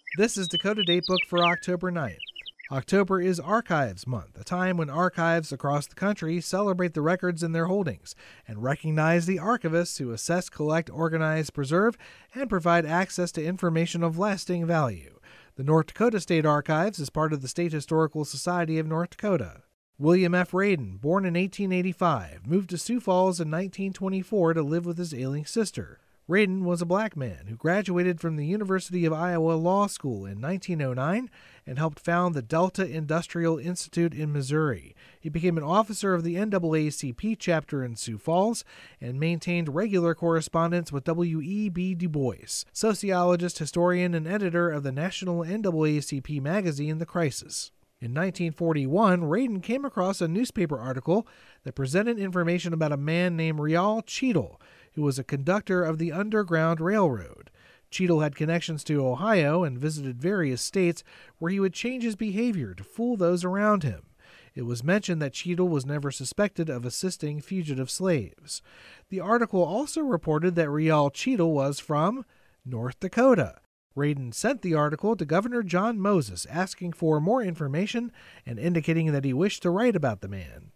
This is Dakota Datebook for October 9th. October is Archives Month, a time when archives across the country celebrate the records in their holdings and recognize the archivists who assess, collect, organize, preserve, and provide access to information of lasting value. The North Dakota State Archives is part of the State Historical Society of North Dakota. William F. Radin, born in 1885, moved to Sioux Falls in 1924 to live with his ailing sister. Radin was a black man who graduated from the University of Iowa Law School in 1909 and helped found the Delta Industrial Institute in Missouri. He became an officer of the NAACP chapter in Sioux Falls and maintained regular correspondence with W.E.B. Du Bois, sociologist, historian, and editor of the national NAACP magazine The Crisis. In 1941, Radin came across a newspaper article that presented information about a man named Rial Cheadle, who was a conductor of the Underground Railroad. Cheadle had connections to Ohio and visited various states where he would change his behavior to fool those around him. It was mentioned that Cheadle was never suspected of assisting fugitive slaves. The article also reported that Rial Cheadle was from North Dakota. Radin sent the article to Governor John Moses asking for more information and indicating that he wished to write about the man.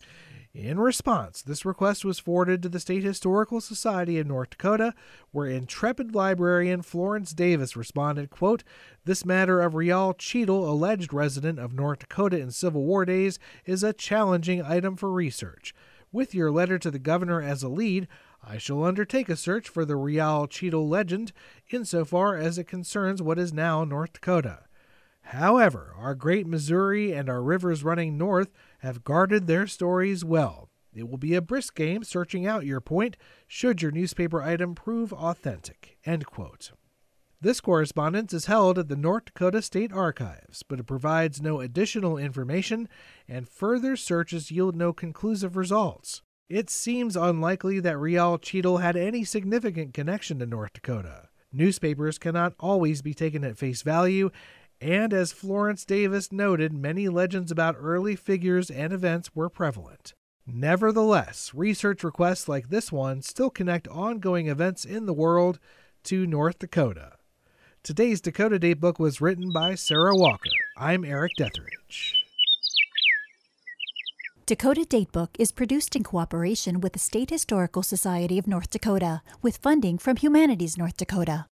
In response, this request was forwarded to the State Historical Society of North Dakota, where intrepid librarian Florence Davis responded, quote, "This matter of Rial Cheadle, alleged resident of North Dakota in Civil War days, is a challenging item for research. With your letter to the governor as a lead, I shall undertake a search for the Rial Cheadle legend insofar as it concerns what is now North Dakota. However, our great Missouri and our rivers running north have guarded their stories well. It will be a brisk game searching out your point should your newspaper item prove authentic." End quote. This correspondence is held at the North Dakota State Archives, but it provides no additional information, and further searches yield no conclusive results. It seems unlikely that Rial Cheadle had any significant connection to North Dakota. Newspapers cannot always be taken at face value, and as Florence Davis noted, many legends about early figures and events were prevalent. Nevertheless, research requests like this one still connect ongoing events in the world to North Dakota. Today's Dakota Datebook was written by Sarah Walker. I'm Eric Detheridge. Dakota Datebook is produced in cooperation with the State Historical Society of North Dakota, with funding from Humanities North Dakota.